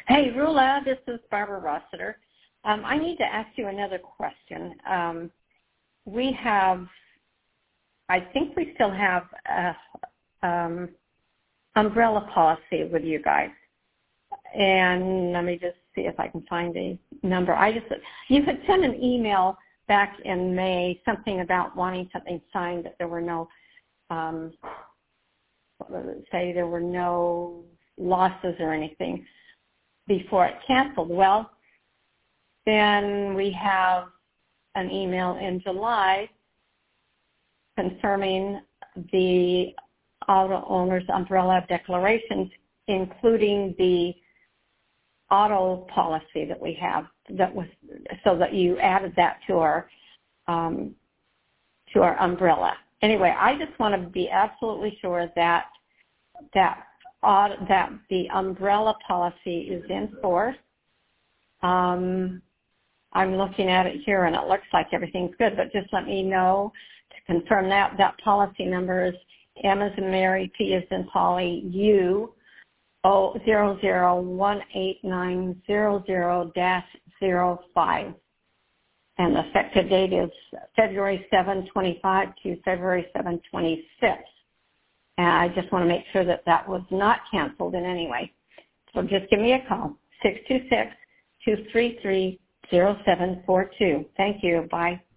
Hey, Rula, this is Barbara Rossiter. I need to ask you another question. I think we still have a umbrella policy with you guys. And let me just see if I can find a number. You had sent an email back in May, something about wanting something signed that there were no, there were no losses or anything before it canceled. Well, then we have an email in July confirming the auto owner's umbrella declarations, including the auto policy that we have, that was so that you added that to our umbrella. Anyway, I just want to be absolutely sure that the umbrella policy is in force. I'm looking at it here, and it looks like everything's good, but just let me know to confirm that. That policy number is M as in Mary, P as in Polly, U 0018900-05. And the effective date is February 7/25 to February 7/26. And I just want to make sure that that was not canceled in any way. So just give me a call, 626-233-0742. Thank you. Bye.